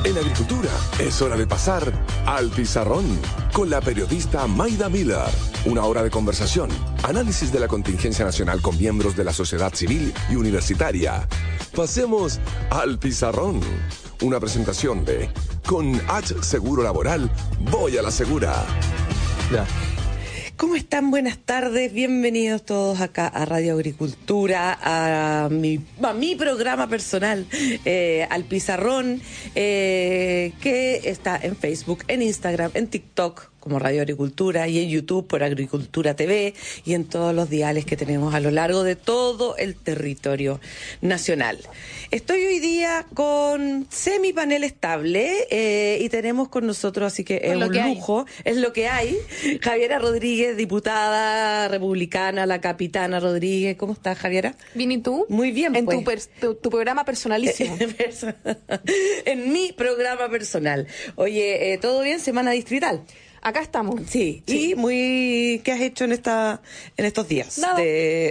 En agricultura es hora de pasar al pizarrón con la periodista Mayda Miller. Una hora de conversación, análisis de la contingencia nacional con miembros de la sociedad civil y universitaria. Pasemos al pizarrón. Una presentación de Con H Seguro Laboral, voy a la segura. Ya. ¿Cómo están? Buenas tardes, bienvenidos todos acá a Radio Agricultura, a mi programa personal, al Pizarrón, que está en Facebook, en Instagram, en TikTok como Radio Agricultura y en YouTube por Agricultura TV y en todos los diales que tenemos a lo largo de todo el territorio nacional. Estoy hoy día con semipanel estable y tenemos con nosotros, así que es un lujo, es lo que hay. Javiera Rodríguez, diputada republicana, la capitana Rodríguez. ¿Cómo estás, Javiera? Bien, ¿y tú? Muy bien, en pues. tu programa personalísimo. En mi programa personal. Oye, ¿todo bien? Semana distrital. Acá estamos. Sí. Y muy... ¿Qué has hecho en estos días? Nada.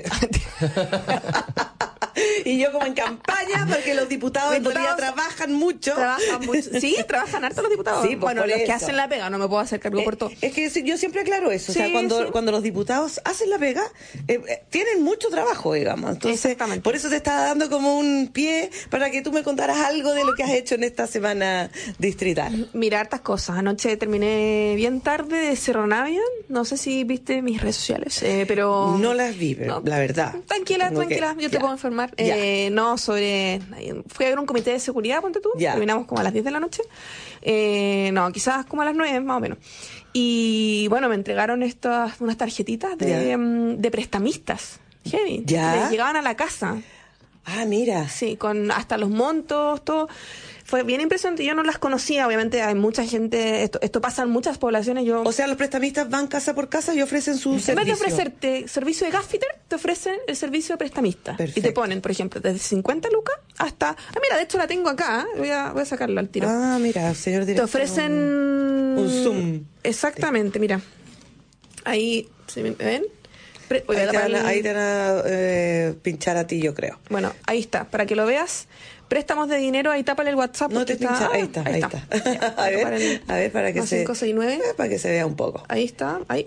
Y yo como en campaña, porque los diputados en realidad trabajan mucho. Sí, trabajan harto los diputados. Sí, pues bueno, los eso. que hacen la pega, no me puedo hacer cargo por todo. Es que yo siempre aclaro eso. Sí, o sea, cuando los diputados hacen la pega, tienen mucho trabajo, digamos. Entonces, exactamente. Por eso te estaba dando como un pie para que tú me contaras algo de lo que has hecho en esta semana distrital. Mira, hartas cosas. Anoche terminé bien tarde de Cerro Navia. No sé si viste mis redes sociales, pero... No las vi, pero la verdad. Tranquila, yo te puedo informar. Fui a ver un comité de seguridad, ponte tú. Terminamos como a las 10 de la noche. Quizás como a las 9, más o menos. Y bueno, me entregaron unas tarjetitas de prestamistas. Heavy. Les llegaban a la casa. Ah, mira. Sí, con hasta los montos, todo. Fue bien impresionante. Yo no las conocía. Obviamente hay mucha gente. Esto pasa en muchas poblaciones. O sea, los prestamistas van casa por casa y ofrecen su servicio. En vez de ofrecerte servicio de gasfitter, te ofrecen el servicio de prestamista. Perfecto. Y te ponen, por ejemplo, desde 50 lucas hasta... Ah, mira, de hecho la tengo acá. Voy a sacarla al tiro. Ah, mira, señor director. Te ofrecen... Un Zoom. Exactamente, mira. Ahí, ¿se me ven? Ahí te van a pinchar a ti, yo creo. Bueno, ahí está, para que lo veas. Préstamos de dinero, ahí tápale el WhatsApp. No te pincha, ahí está. A ver, para que 5, 6, 9. Para que se vea un poco. Ahí está, ahí.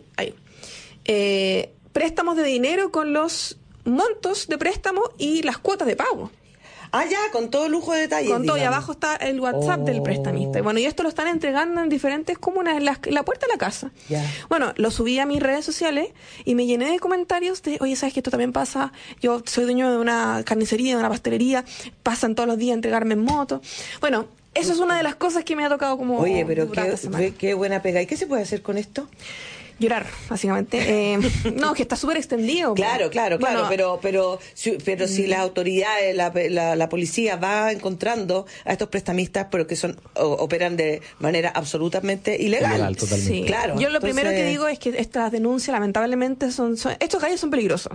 Préstamos de dinero con los montos de préstamo y las cuotas de pago. Ah, ya, con todo lujo de detalles. Con todo, y abajo está el WhatsApp del prestamista. Y bueno, y esto lo están entregando en diferentes comunas, en la puerta de la casa. Bueno, lo subí a mis redes sociales y me llené de comentarios de, oye, ¿sabes que esto también pasa? Yo soy dueño de una carnicería, de una pastelería, pasan todos los días a entregarme en moto. Bueno, eso es una de las cosas que me ha tocado como... Oye, pero qué buena pega. ¿Y qué se puede hacer con esto? Llorar, básicamente. No, que está súper extendido. Claro, bueno, pero si las autoridades, la policía va encontrando a estos prestamistas, pero que operan de manera absolutamente ilegal. Totalmente. Sí. Claro. Yo lo primero que digo es que estas denuncias, lamentablemente, estos gallos son peligrosos.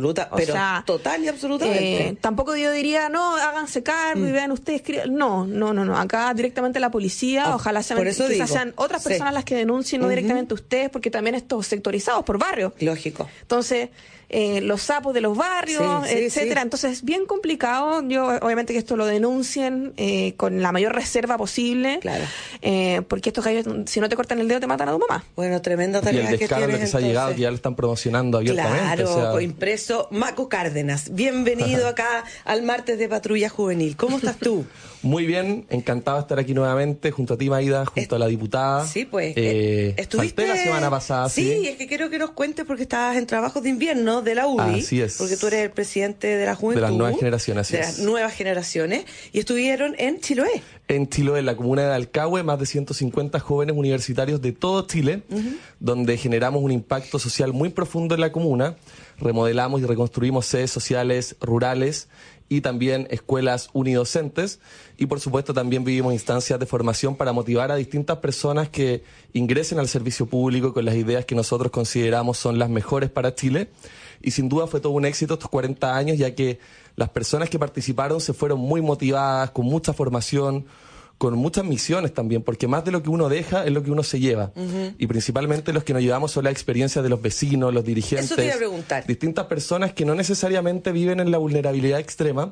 Total y absolutamente. Tampoco yo diría, no, háganse cargo y vean ustedes. No. Acá directamente la policía, ojalá sean otras personas las que denuncien, no directamente ustedes, porque también estos sectorizados por barrio. Lógico. Entonces, los sapos de los barrios, etcétera. Entonces, es bien complicado. Yo, obviamente, que esto lo denuncien con la mayor reserva posible. Claro. Porque estos gallos, si no te cortan el dedo, te matan a tu mamá. Bueno, tremenda tarea que tienes. Y el descaro que se ha llegado, que ya lo están promocionando abiertamente. Claro, impreso. Maco Cárdenas, bienvenido acá al martes de Patrulla Juvenil. ¿Cómo estás tú? Muy bien, encantado de estar aquí nuevamente, junto a ti, Mayda, junto a la diputada. Sí, pues. Falté la semana pasada. Sí, es que quiero que nos cuentes porque estabas en trabajos de invierno de la UDI. Así es. Porque tú eres el presidente de la juventud. De las nuevas generaciones, así de las nuevas generaciones. Y estuvieron en Chiloé. En Chiloé, en la comuna de Alcahue, más de 150 jóvenes universitarios de todo Chile, donde generamos un impacto social muy profundo en la comuna. Remodelamos y reconstruimos sedes sociales rurales y también escuelas unidocentes, y por supuesto también vivimos instancias de formación para motivar a distintas personas que ingresen al servicio público con las ideas que nosotros consideramos son las mejores para Chile, y sin duda fue todo un éxito estos 40 años, ya que las personas que participaron se fueron muy motivadas, con mucha formación, con muchas misiones también, porque más de lo que uno deja es lo que uno se lleva. Y principalmente los que nos llevamos son las experiencias de los vecinos, los dirigentes. Eso te iba a preguntar. Distintas personas que no necesariamente viven en la vulnerabilidad extrema,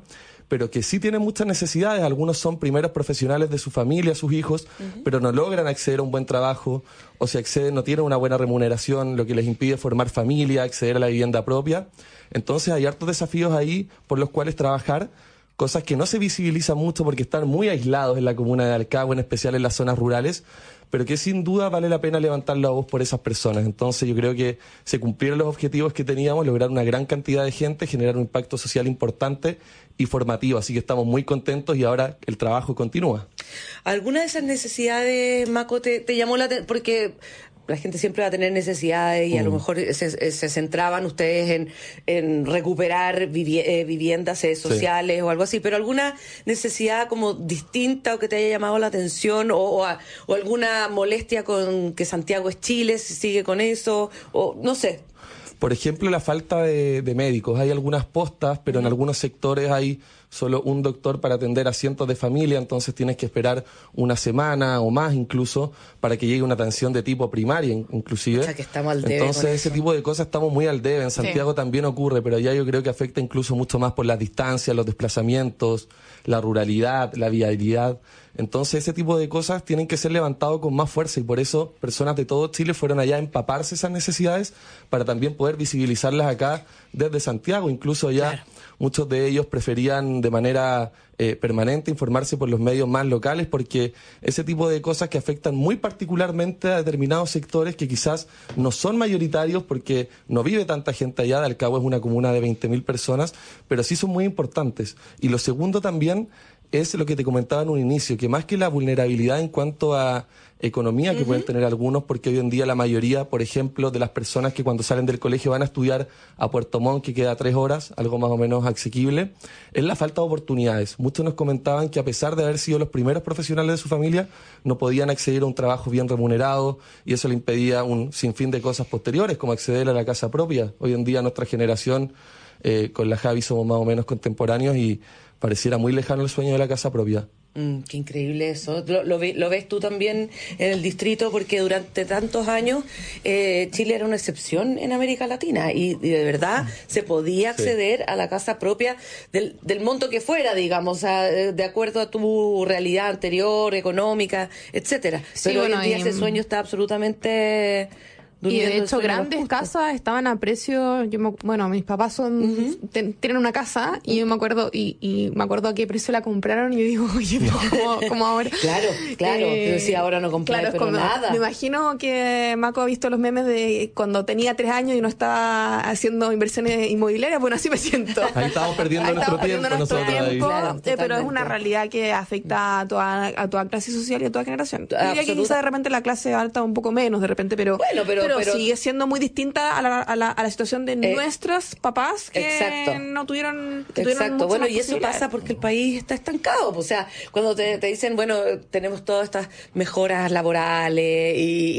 pero que sí tienen muchas necesidades. Algunos son primeros profesionales de su familia, sus hijos, pero no logran acceder a un buen trabajo, o si acceden no tienen una buena remuneración, lo que les impide formar familia, acceder a la vivienda propia. Entonces hay hartos desafíos ahí por los cuales trabajar, cosas que no se visibilizan mucho porque están muy aislados en la comuna de Alcagüe, en especial en las zonas rurales, pero que sin duda vale la pena levantar la voz por esas personas. Entonces yo creo que se cumplieron los objetivos que teníamos, lograr una gran cantidad de gente, generar un impacto social importante y formativo, así que estamos muy contentos y ahora el trabajo continúa. ¿Alguna de esas necesidades, Maco, te llamó la atención? Porque la gente siempre va a tener necesidades y a lo mejor se centraban ustedes en recuperar viviendas sociales o algo así, pero alguna necesidad como distinta o que te haya llamado la atención o alguna molestia con que Santiago es Chile, si sigue con eso, o no sé. Por ejemplo, la falta de médicos. Hay algunas postas, pero en algunos sectores hay solo un doctor para atender a cientos de familias, entonces tienes que esperar una semana o más incluso para que llegue una atención de tipo primaria inclusive. O sea, que estamos al debe. Entonces ese tipo de cosas estamos muy al debe. En Santiago también ocurre, pero allá yo creo que afecta incluso mucho más por las distancias, los desplazamientos, la ruralidad, la viabilidad. Entonces ese tipo de cosas tienen que ser levantados con más fuerza y por eso personas de todo Chile fueron allá a empaparse esas necesidades para también poder visibilizarlas acá desde Santiago. Incluso allá muchos de ellos preferían de manera permanente informarse por los medios más locales porque ese tipo de cosas que afectan muy particularmente a determinados sectores que quizás no son mayoritarios porque no vive tanta gente allá. De Alcagüe es una comuna de 20.000 personas, pero sí son muy importantes. Y lo segundo también es lo que te comentaba en un inicio, que más que la vulnerabilidad en cuanto a economía que pueden tener algunos, porque hoy en día la mayoría, por ejemplo, de las personas que cuando salen del colegio van a estudiar a Puerto Montt, que queda 3 horas, algo más o menos asequible, es la falta de oportunidades. Muchos nos comentaban que a pesar de haber sido los primeros profesionales de su familia, no podían acceder a un trabajo bien remunerado y eso le impedía un sinfín de cosas posteriores, como acceder a la casa propia. Hoy en día nuestra generación, con la Javi somos más o menos contemporáneos y pareciera muy lejano el sueño de la casa propia. Qué increíble eso. ¿Lo ves tú también en el distrito? Porque durante tantos años Chile era una excepción en América Latina y de verdad se podía acceder a la casa propia del monto que fuera, digamos, de acuerdo a tu realidad anterior, económica, etcétera. Pero hoy en día ese sueño está absolutamente... Y de hecho grandes casas estaban a precio, mis papás tienen una casa y yo me acuerdo y me acuerdo a qué precio la compraron y yo digo, oye, ¿cómo ahora? Claro, pero si ahora no compré, pero nada. Me imagino que Maco ha visto los memes de cuando tenía 3 años y no estaba haciendo inversiones inmobiliarias, bueno, así me siento. Ahí estamos perdiendo nuestro tiempo nosotros. Claro, pero es una realidad que afecta a toda clase social y a toda generación. Yo diría que quizá de repente la clase alta un poco menos, de repente, pero sigue siendo muy distinta a la situación de nuestros papás que no tuvieron bueno, y eso pasa porque el país está estancado. O sea, cuando te dicen, bueno, tenemos todas estas mejoras laborales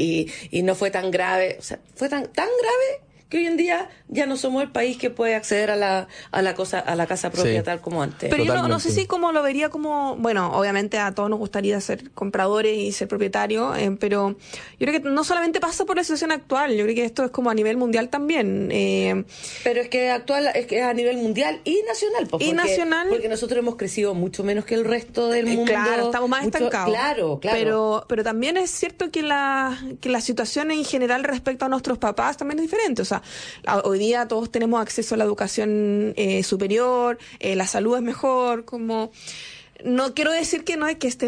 y no fue tan grave. O sea, fue tan grave que hoy en día ya no somos el país que puede acceder a la casa propia tal como antes. Pero yo no sé si como lo vería como, bueno, obviamente a todos nos gustaría ser compradores y ser propietarios, pero yo creo que no solamente pasa por la situación actual, yo creo que esto es como a nivel mundial también. Pero es que es a nivel mundial y nacional. Porque nosotros hemos crecido mucho menos que el resto del mundo. Claro, estamos más estancados. Claro. Pero también es cierto que la situación en general respecto a nuestros papás también es diferente. O sea, hoy día todos tenemos acceso a la educación superior, la salud es mejor, como no quiero decir que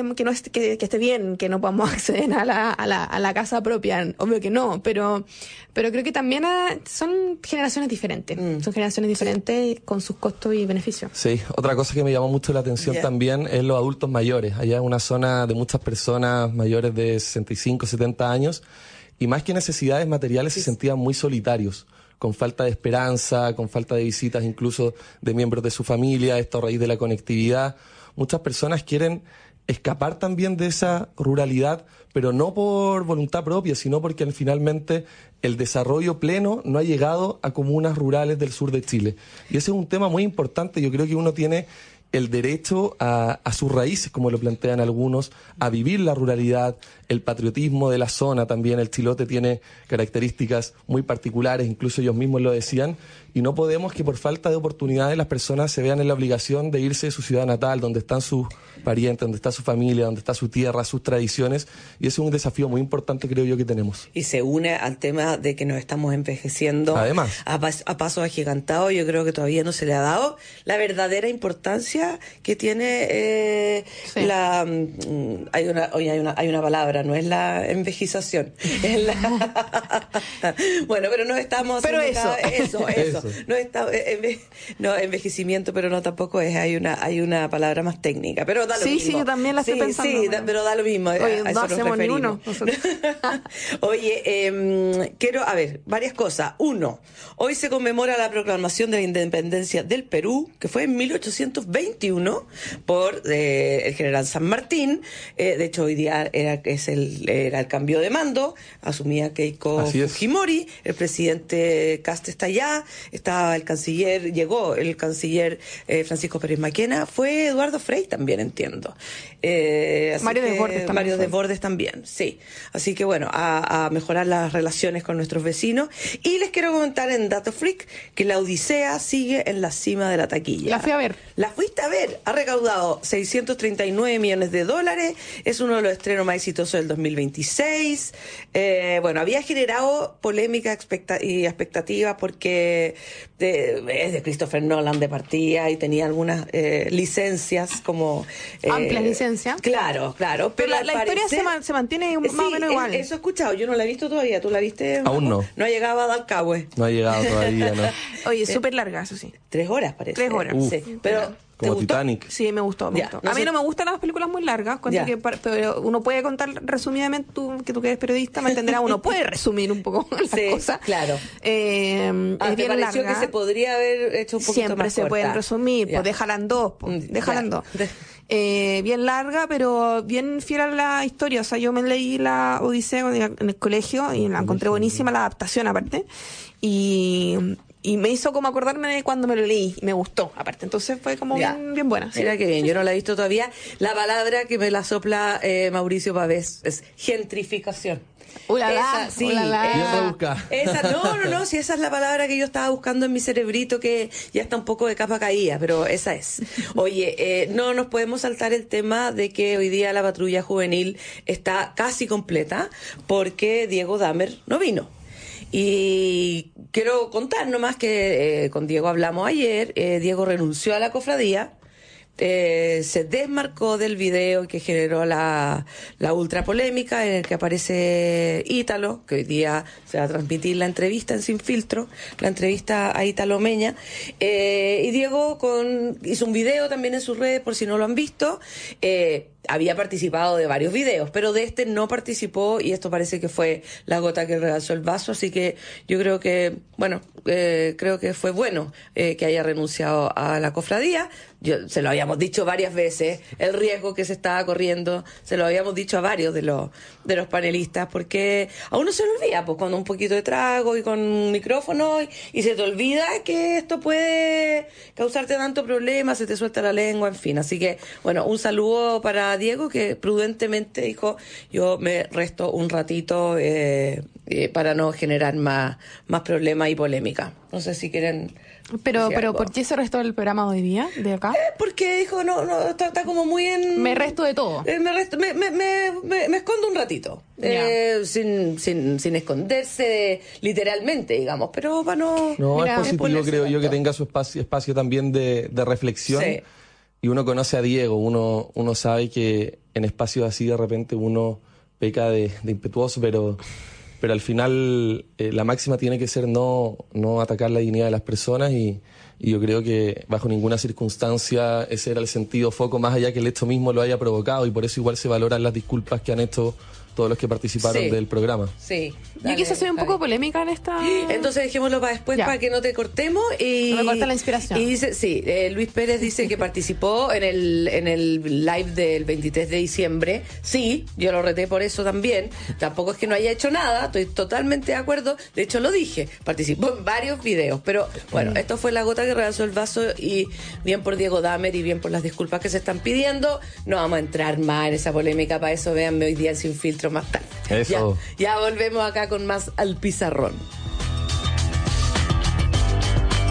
esté bien que no podamos acceder a la casa propia, obvio que no, pero creo que también son generaciones diferentes, son generaciones diferentes con sus costos y beneficios. Sí, otra cosa que me llamó mucho la atención también es los adultos mayores. Allá es una zona de muchas personas mayores de 65, 70 años. Y más que necesidades materiales se sentían muy solitarios, con falta de esperanza, con falta de visitas incluso de miembros de su familia, esto a raíz de la conectividad. Muchas personas quieren escapar también de esa ruralidad, pero no por voluntad propia, sino porque finalmente el desarrollo pleno no ha llegado a comunas rurales del sur de Chile. Y ese es un tema muy importante. Yo creo que uno tiene el derecho a sus raíces, como lo plantean algunos, a vivir la ruralidad, el patriotismo de la zona también. El Chilote tiene características muy particulares, incluso ellos mismos lo decían, y no podemos que por falta de oportunidades las personas se vean en la obligación de irse de su ciudad natal, donde están sus parientes, donde está su familia, donde está su tierra, sus tradiciones, y eso es un desafío muy importante, creo yo, que tenemos. Y se une al tema de que nos estamos envejeciendo. Además, a pasos agigantados. Yo creo que todavía no se le ha dado la verdadera importancia que tiene Sí. hay una palabra, no es la envejización, es la bueno, pero no estamos Pero haciendo Eso. no está no envejecimiento, pero no tampoco es, hay una palabra más técnica, pero da lo Sí, mismo. sí, yo también la estoy pensando. Sí, pero da lo mismo. Oye, a no eso nos hacemos ni referimos. uno nosotros. Oye, quiero, varias cosas. Uno, hoy se conmemora la proclamación de la independencia del Perú, que fue en 1821 por el general San Martín. De hecho, hoy día era el cambio de mando, asumía Keiko Fujimori, el presidente Kast está allá, estaba llegó el canciller Francisco Pérez Maquena, fue Eduardo Frei también, entiendo. Mario Desbordes también. Mario Desbordes también, sí. Así que bueno, a mejorar las relaciones con nuestros vecinos. Y les quiero comentar en Dato Freak que la Odisea sigue en la cima de la taquilla. La fui a ver. La fuiste a ver. Ha recaudado $639 millones. Es uno de los estrenos más exitosos del 2026. Había generado polémica y expectativa porque es de Christopher Nolan de partida y tenía algunas licencias como... Amplias licencias. Claro. Pero la historia se mantiene más o menos igual. Eso he escuchado. Yo no la he visto todavía. ¿Tú la viste? Aún no. No ha llegado a Dalcahue. No ha llegado todavía, ¿no? Oye, súper larga, eso sí. 3 horas parece. 3 horas. Sí. Pero... ¿te Como gustó? Titanic. Sí, me gustó. A mí no me gustan las películas muy largas, pero uno puede contar resumidamente, que tú que eres periodista, me entenderás, uno puede resumir un poco las cosas. Claro. Es ¿te bien pareció larga. que se podría haber hecho un poquito Siempre más se corta? pueden resumir, pues déjala en dos, déjala en dos. Bien larga, pero bien fiel a la historia. O sea, yo me leí la Odisea en el colegio y la encontré buenísima, la adaptación aparte. Y me hizo como acordarme de cuando me lo leí y me gustó, aparte. Entonces fue como bien buena. ¿Sí? Mira qué bien, yo no la he visto todavía. La palabra que me la sopla Mauricio Pavés es gentrificación. Ulala, sí, ulala. Bien rebuscada. No, si esa es la palabra que yo estaba buscando en mi cerebrito, que ya está un poco de capa caída, pero esa es. Oye, no nos podemos saltar el tema de que hoy día la patrulla juvenil está casi completa porque Diego Dahmer no vino. Y quiero contar nomás que con Diego hablamos ayer. Diego renunció a la cofradía, se desmarcó del video que generó la ultra polémica en el que aparece Ítalo, que hoy día se va a transmitir la entrevista en Sin Filtro, la entrevista a Ítalo Meña. Y Diego hizo un video también en sus redes, por si no lo han visto. Había participado de varios videos, pero de este no participó, y esto parece que fue la gota que rebasó el vaso, así que yo creo que, creo que fue bueno que haya renunciado a la cofradía. Se lo habíamos dicho varias veces, el riesgo que se estaba corriendo, se lo habíamos dicho a varios de los panelistas, porque a uno se le olvida, pues cuando un poquito de trago y con un micrófono, y se te olvida que esto puede causarte tanto problema, se te suelta la lengua, en fin. Así que, un saludo para Diego, que prudentemente dijo: yo me resto un ratito para no generar más problemas y polémica. No sé si quieren... Pero ¿por qué se restó el programa hoy día, de acá? Porque dijo, no, está como muy en... Me resto de todo. Me escondo un ratito. Sin esconderse literalmente, digamos, pero para no... No, Mira, es positivo, creo yo, que tanto. tenga su espacio también de reflexión. Sí. Y uno conoce a Diego, uno sabe que en espacios así de repente uno peca de impetuoso, pero al final la máxima tiene que ser no atacar la dignidad de las personas, y yo creo que bajo ninguna circunstancia ese era el sentido foco, más allá que el hecho mismo lo haya provocado, y por eso igual se valoran las disculpas que han hecho todos los que participaron del programa. Sí. Yo quise hacer un poco polémica en esta... Entonces dejémoslo para después, para que no te cortemos. Y, no me corta la inspiración. Y dice, Luis Pérez dice que participó en el live del 23 de diciembre. Sí, yo lo reté por eso también. Tampoco es que no haya hecho nada, estoy totalmente de acuerdo. De hecho, lo dije, participó en varios videos. Pero esto fue la gota que rebasó el vaso, y bien por Diego Dahmer y bien por las disculpas que se están pidiendo. No vamos a entrar más en esa polémica, para eso véanme hoy día en Sin Filtro más tarde. Eso. Ya volvemos acá con más Al Pizarrón.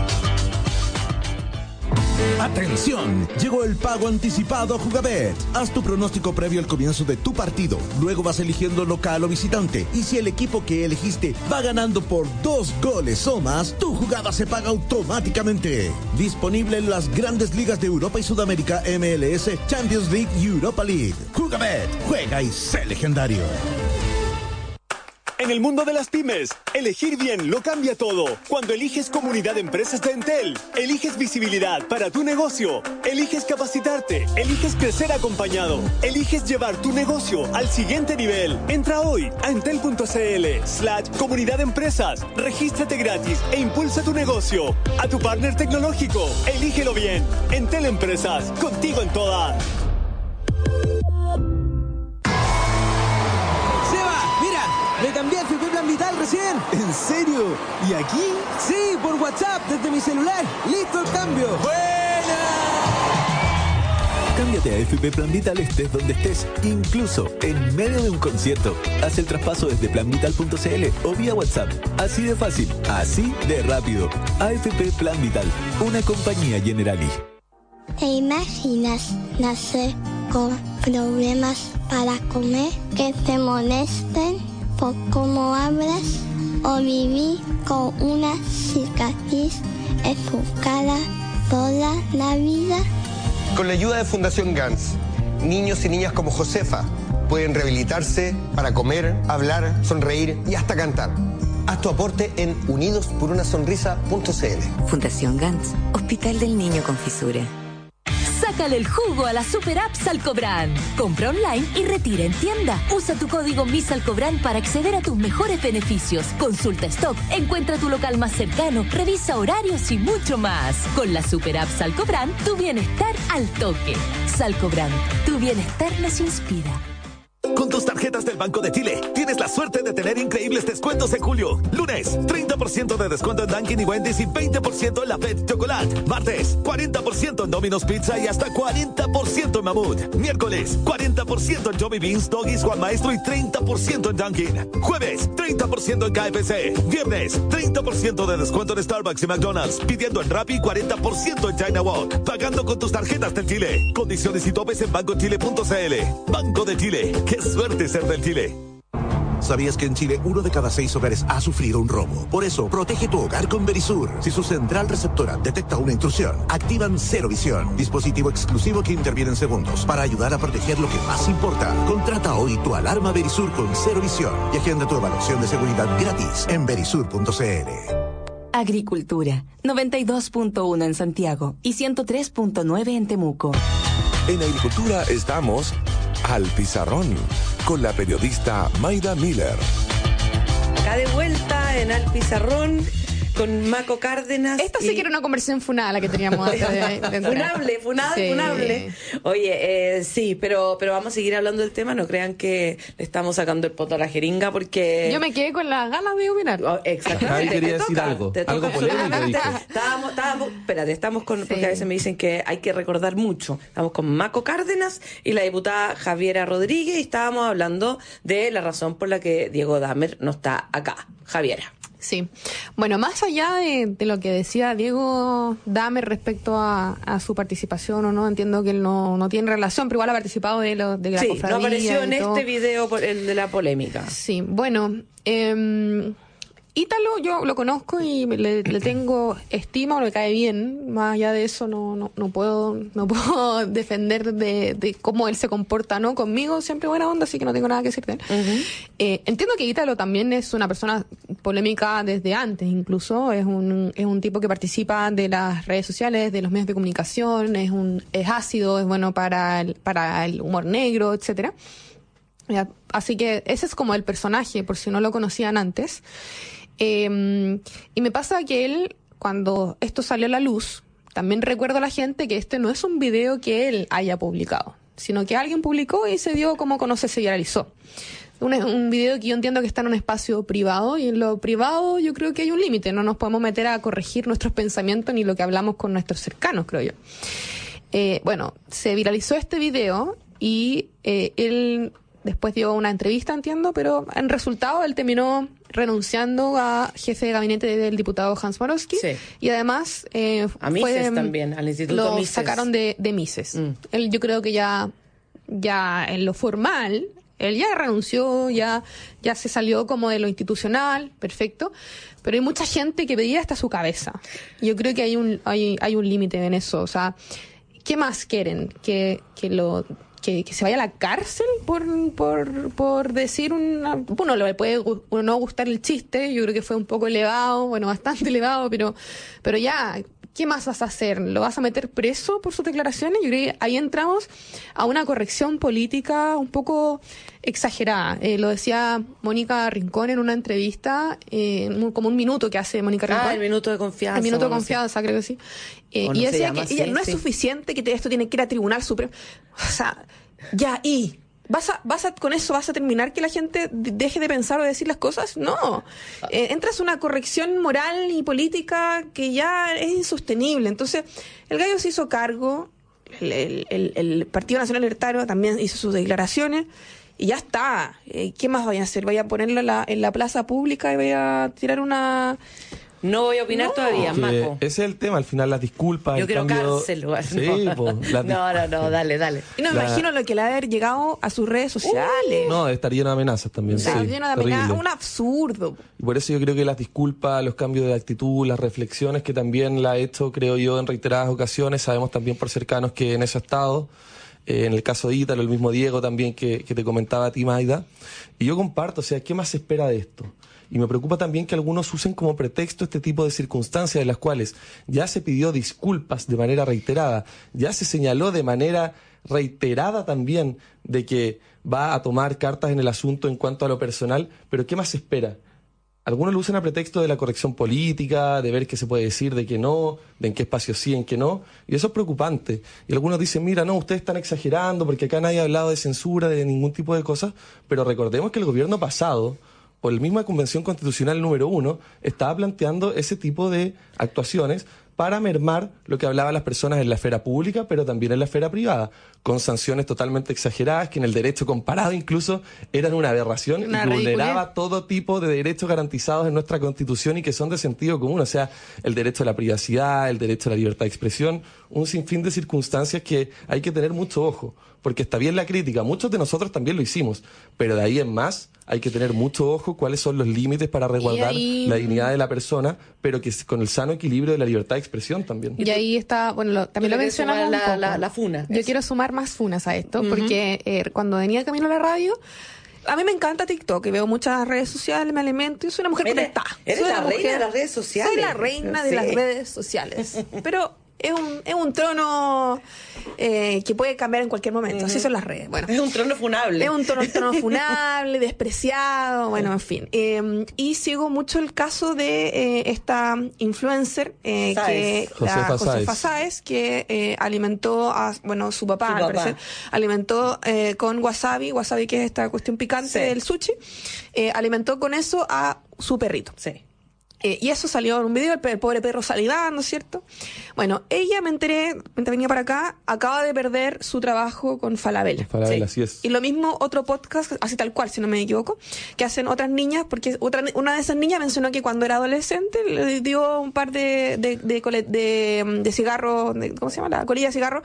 ¡Atención! Llegó el pago anticipado a Jugabet. Haz tu pronóstico previo al comienzo de tu partido. Luego vas eligiendo local o visitante. Y si el equipo que elegiste va ganando por 2 goles o más, tu jugada se paga automáticamente. Disponible en las grandes ligas de Europa y Sudamérica, MLS, Champions League y Europa League. Jugabet. Juega y sé legendario. En el mundo de las pymes, elegir bien lo cambia todo. Cuando eliges Comunidad de Empresas de Entel, eliges visibilidad para tu negocio, eliges capacitarte, eliges crecer acompañado, eliges llevar tu negocio al siguiente nivel. Entra hoy a entel.cl/comunidad de empresas, regístrate gratis e impulsa tu negocio. A tu partner tecnológico, elígelo bien. Entel Empresas, contigo en todas. Me cambié a FP Plan Vital recién. ¿En serio? ¿Y aquí? Sí, por WhatsApp, desde mi celular. ¡Listo el cambio! ¡Buena! Cámbiate a FP Plan Vital estés donde estés, incluso en medio de un concierto. Haz el traspaso desde planvital.cl o vía WhatsApp. Así de fácil, así de rápido. AFP Plan Vital, una compañía Generali. ¿Te imaginas nacer con problemas para comer, que te molesten por cómo hablas, o vivir con una cicatriz en tu cara toda la vida? Con la ayuda de Fundación GANS, niños y niñas como Josefa pueden rehabilitarse para comer, hablar, sonreír y hasta cantar. Haz tu aporte en unidosporunasonrisa.cl. Fundación GANS, Hospital del Niño con Fisura. Sácale el jugo a la super app Salcobrand. Compra online y retira en tienda. Usa tu código MISALCOBRAND para acceder a tus mejores beneficios. Consulta stock, encuentra tu local más cercano, revisa horarios y mucho más. Con la super app Salcobrand, tu bienestar al toque. Salcobrand, tu bienestar nos inspira. Con tus tarjetas del Banco de Chile, tienes la suerte de tener increíbles descuentos en julio. Lunes, 30% de descuento en Dunkin' y Wendy's y 20% en la Pet Chocolate. Martes, 40% en Domino's Pizza y hasta 40% en Mamut. Miércoles, 40% en Johnny Beans, Doggies, Juan Maestro y 30% en Dunkin'. Jueves, 30% en KFC. Viernes, 30% de descuento en Starbucks y McDonald's. Pidiendo en Rappi, 40% en China Walk. Pagando con tus tarjetas del Chile. Condiciones y topes en bancochile.cl. Banco de Chile. ¡Qué suerte ser del Chile! ¿Sabías que en Chile 1 de cada 6 hogares ha sufrido un robo? Por eso, protege tu hogar con Verisur. Si su central receptora detecta una intrusión, activan Cero Visión, dispositivo exclusivo que interviene en segundos para ayudar a proteger lo que más importa. Contrata hoy tu alarma Verisur con Cero Visión y agenda tu evaluación de seguridad gratis en verisur.cl. Agricultura, 92.1 en Santiago y 103.9 en Temuco. En Agricultura estamos al Pizarrón con la periodista Mayda Miller. Acá de vuelta en Al Pizarrón con Maco Cárdenas. Esta sí que era una conversación funada la que teníamos antes de funable. Oye, sí, pero vamos a seguir hablando del tema. No crean que le estamos sacando el poto a la jeringa porque... Yo me quedé con las ganas de opinar. Exactamente. Quería decir algo polémico, dije. Estamos con... Porque a veces me dicen que hay que recordar mucho. Estamos con Maco Cárdenas y la diputada Javiera Rodríguez y estábamos hablando de la razón por la que Diego Dahmer no está acá. Javiera. Sí. Bueno, más allá de lo que decía Diego Dahmer respecto a su participación o no, entiendo que él no tiene relación, pero igual ha participado de la cofradía. No apareció en este video el de la polémica. Sí, bueno, Ítalo yo lo conozco y le tengo estima, me cae bien. Más allá de eso no puedo defender de cómo él se comporta, ¿no? Conmigo siempre buena onda, así que no tengo nada que decir de él. Uh-huh. Entiendo que Ítalo también es una persona polémica desde antes, incluso es un tipo que participa de las redes sociales, de los medios de comunicación, es ácido, es bueno para el humor negro, etcétera. Así que ese es como el personaje, por si no lo conocían antes. Y me pasa que él, cuando esto salió a la luz, también recuerdo a la gente que este no es un video que él haya publicado, sino que alguien publicó y se dio como conoce, se viralizó. Un video que yo entiendo que está en un espacio privado, y en lo privado yo creo que hay un límite, no nos podemos meter a corregir nuestros pensamientos ni lo que hablamos con nuestros cercanos, creo yo. Bueno, se viralizó este video y él después dio una entrevista, entiendo, pero en resultado él terminó renunciando a jefe de gabinete del diputado Hans Marowski. Sí. Y además a Mises también, al Instituto lo Mises. Sacaron de Mises. Él, yo creo que ya en lo formal, él ya renunció, ya se salió como de lo institucional, perfecto. Pero hay mucha gente que pedía hasta su cabeza. Yo creo que hay un límite en eso. O sea, ¿qué más quieren? Que se vaya a la cárcel por decir una... Bueno, le puede no gustar el chiste, yo creo que fue un poco elevado, bueno, bastante elevado, pero ya, ¿qué más vas a hacer? ¿Lo vas a meter preso por sus declaraciones? Yo creo que ahí entramos a una corrección política un poco exagerada. Lo decía Mónica Rincón en una entrevista, como un minuto que hace Mónica Rincón. El minuto de confianza. El minuto de confianza, creo que sí. Y decía que ella, no es suficiente que esto tiene que ir a Tribunal Supremo. O sea, ya, con eso vas a terminar que la gente deje de pensar o de decir las cosas. No. Entras en una corrección moral y política que ya es insostenible. Entonces, el gallo se hizo cargo, el Partido Nacional Libertario también hizo sus declaraciones. Y ya está. ¿Qué más vaya a hacer? ¿Vaya a ponerlo en la plaza pública y vaya a tirar una...? No voy a opinar todavía, Majo. Ese es el tema, al final, las disculpas. Yo quiero cárcel. Sí, no, dale. Y no me imagino lo que le ha de haber llegado a sus redes sociales. No, estar lleno de amenazas también. Lleno de amenazas, un absurdo. Y por eso yo creo que las disculpas, los cambios de actitud, las reflexiones que también la ha hecho, creo yo, en reiteradas ocasiones, sabemos también por cercanos que en eso ha estado. En el caso de Ítalo, el mismo Diego también que te comentaba a ti, Maida. Y yo comparto, o sea, ¿qué más se espera de esto? Y me preocupa también que algunos usen como pretexto este tipo de circunstancias en las cuales ya se pidió disculpas de manera reiterada, ya se señaló de manera reiterada también de que va a tomar cartas en el asunto en cuanto a lo personal, pero ¿qué más se espera? Algunos lo usan a pretexto de la corrección política, de ver qué se puede decir, de qué no, de en qué espacio sí, en qué no, y eso es preocupante. Y algunos dicen, mira, no, ustedes están exagerando porque acá nadie ha hablado de censura, de ningún tipo de cosas, pero recordemos que el gobierno pasado, o la misma Convención Constitucional número 1, estaba planteando ese tipo de actuaciones para mermar lo que hablaban las personas en la esfera pública, pero también en la esfera privada, con sanciones totalmente exageradas, que en el derecho comparado incluso eran una aberración y vulneraba todo tipo de derechos garantizados en nuestra Constitución y que son de sentido común, o sea, el derecho a la privacidad, el derecho a la libertad de expresión, un sinfín de circunstancias que hay que tener mucho ojo, porque está bien la crítica, muchos de nosotros también lo hicimos, pero de ahí en más hay que tener mucho ojo cuáles son los límites para resguardar la dignidad de la persona, pero que con el sano equilibrio de la libertad de expresión también. Y ahí está, bueno, también lo mencionamos la funa. Yo quiero sumar más funas a esto, porque cuando venía camino a la radio, a mí me encanta TikTok y veo muchas redes sociales, me alimento y soy una mujer conectada. ¿Eres la reina de las redes sociales? Soy la reina de las redes sociales, pero es un trono que puede cambiar en cualquier momento. Así son las redes. Bueno, es un trono funable. Es un trono funable, despreciado, bueno, en fin. Y sigo mucho el caso de esta influencer, Josefa Sáez, que alimentó a, su papá, al parecer, alimentó con wasabi, que es esta cuestión picante del sushi, alimentó con eso a su perrito. Sí. Y eso salió en un video, el pobre perro salivando, ¿cierto? Bueno, ella, me enteré, mientras venía para acá, acaba de perder su trabajo con Falabella. Falabella, así es. Y lo mismo otro podcast, así tal cual, si no me equivoco, que hacen otras niñas, porque una de esas niñas mencionó que cuando era adolescente le dio un par de cigarros, ¿cómo se llama? La colilla de cigarro,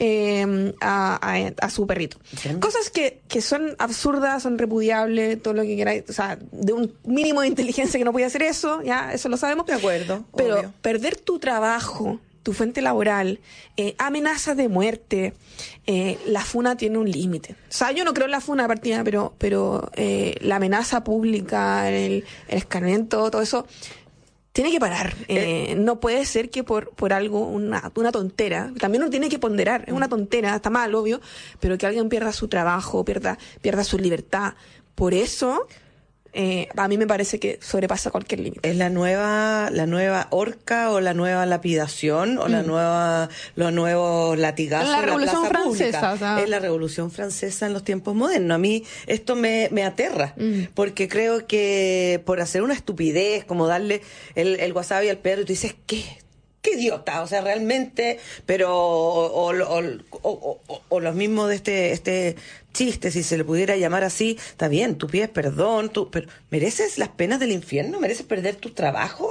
a su perrito. ¿Entiendes? Cosas que son absurdas, son repudiables, todo lo que queráis, o sea, de un mínimo de inteligencia que no podía hacer eso, ya. Eso lo sabemos. De acuerdo. Pero obvio. Perder tu trabajo, tu fuente laboral, amenazas de muerte, la funa tiene un límite. O sea, yo no creo en la funa de partida, pero la amenaza pública, el escarmiento, todo eso, tiene que parar. No puede ser que por algo, una tontera, también uno tiene que ponderar, es una tontera, está mal, obvio, pero que alguien pierda su trabajo, pierda su libertad. Por eso... a mí me parece que sobrepasa cualquier límite. ¿Es la nueva horca o la nueva lapidación o los nuevos latigazos? La Revolución Francesa. O sea. Es la Revolución Francesa en los tiempos modernos. A mí esto me aterra, porque creo que por hacer una estupidez, como darle el wasabi al perro, y tú dices, ¿qué idiota? O sea, realmente, pero o los mismos de este chiste, si se le pudiera llamar así, está bien, tú pides perdón, pero ¿mereces las penas del infierno? ¿Mereces perder tu trabajo?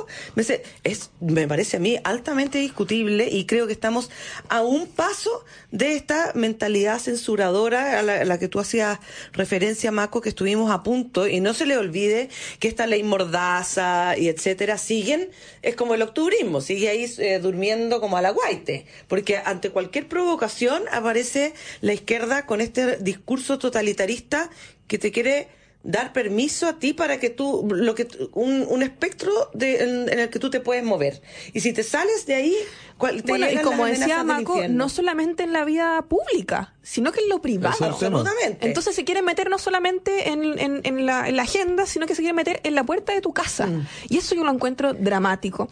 Me parece a mí altamente discutible, y creo que estamos a un paso de esta mentalidad censuradora a la que tú hacías referencia, Maco, que estuvimos a punto, y no se le olvide que esta ley mordaza y etcétera siguen, es como el octubrismo, sigue ahí durmiendo como a la guaite, porque ante cualquier provocación aparece la izquierda con este discurso totalitarista que te quiere dar permiso a ti para que tú, un espectro en el que tú te puedes mover. Y si te sales de ahí, bueno, y como decía Maco, no solamente en la vida pública, sino que en lo privado. Absolutamente. Entonces se quieren meter no solamente en la agenda, sino que se quieren meter en la puerta de tu casa. Y eso yo lo encuentro dramático.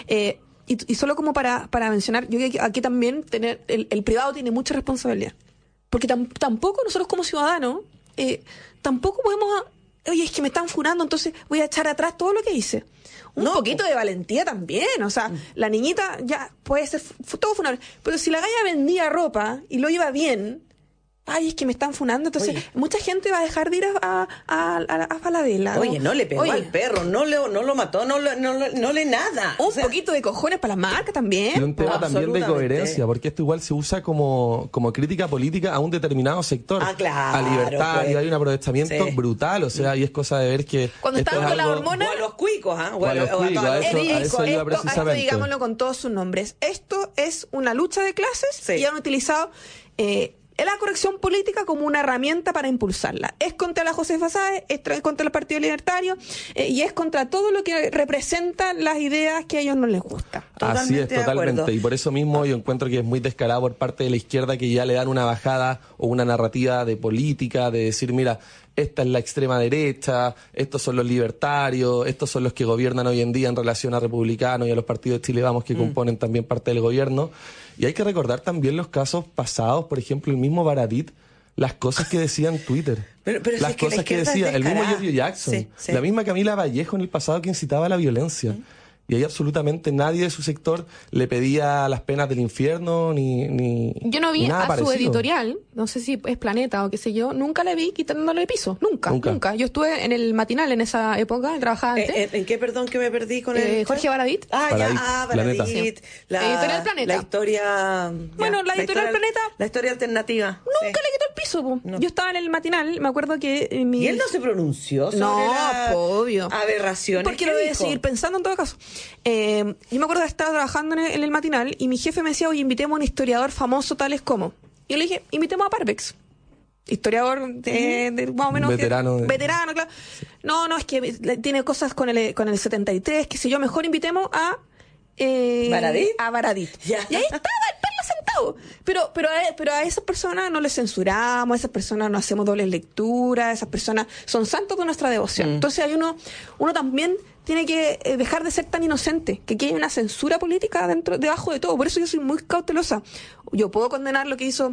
Y solo como para mencionar, yo creo que aquí también el privado tiene mucha responsabilidad. Porque tampoco nosotros como ciudadanos, tampoco podemos, oye, es que me están funando, entonces voy a echar atrás todo lo que hice. Un poquito de valentía también, o sea, la niñita ya puede ser todo funable, pero si la galla vendía ropa y lo iba bien, ay, es que me están funando, entonces mucha gente va a dejar de ir a Falabella. Oye, no le pegó al perro, no lo mató, no le nada. Un poquito de cojones para las marcas también. Y un tema también de coherencia, porque esto igual se usa como crítica política a un determinado sector. Claro. A libertad, y hay un aprovechamiento brutal, o sea, y es cosa de ver que... Cuando estaban con la hormona... O a los cuicos, a eso iba precisamente. Esto, digámoslo con todos sus nombres. Esto es una lucha de clases y han utilizado... la corrección política como una herramienta para impulsarla. Es contra la Josefa Sáez, es contra el Partido Libertario y es contra todo lo que representa las ideas que a ellos no les gusta. Así es, totalmente. Y por eso mismo yo encuentro que es muy descarado por parte de la izquierda que ya le dan una bajada o una narrativa de política, de decir, mira, esta es la extrema derecha, estos son los libertarios, estos son los que gobiernan hoy en día en relación a republicanos y a los partidos de Chile Vamos que componen también parte del gobierno. Y hay que recordar también los casos pasados, por ejemplo, el mismo Baradit, las cosas que decía en Twitter. Pero las es que cosas que decía, el mismo Giorgio Jackson, la misma Camila Vallejo en el pasado que incitaba a la violencia. Y ahí absolutamente nadie de su sector le pedía las penas del infierno ni yo no vi nada a parecido. Su editorial, no sé si es Planeta o qué sé yo, nunca la vi quitándole de piso, nunca. Yo estuve en el matinal en esa época, trabajaba antes. ¿En qué, perdón, que me perdí con el... Jorge Baradit. Baradit. Sí. La editorial Planeta. La historia... Bueno, la editorial Planeta. La historia alternativa. Nunca le quitó el piso, po. No. Yo estaba en el matinal, me acuerdo que... ¿Y él no se pronunció sobre la obvio. aberraciones? Porque lo voy a seguir pensando en todo caso. Yo me acuerdo de estar trabajando en el matinal y mi jefe me decía, oye, invitemos a un historiador famoso tales como. Y yo le dije, invitemos a Parvex. Historiador de más o menos... Veterano. Veterano, claro. Sí. No, es que tiene cosas con el 73, qué sé yo, mejor invitemos a... ¿Baradit? A Baradit. Ya. Y ahí estaba el perro sentado. Pero a esas personas no les censuramos, a esas personas no hacemos dobles lecturas, esas personas son santos de nuestra devoción. Entonces hay uno también tiene que dejar de ser tan inocente, que aquí hay una censura política debajo de todo. Por eso yo soy muy cautelosa. Yo puedo condenar lo que hizo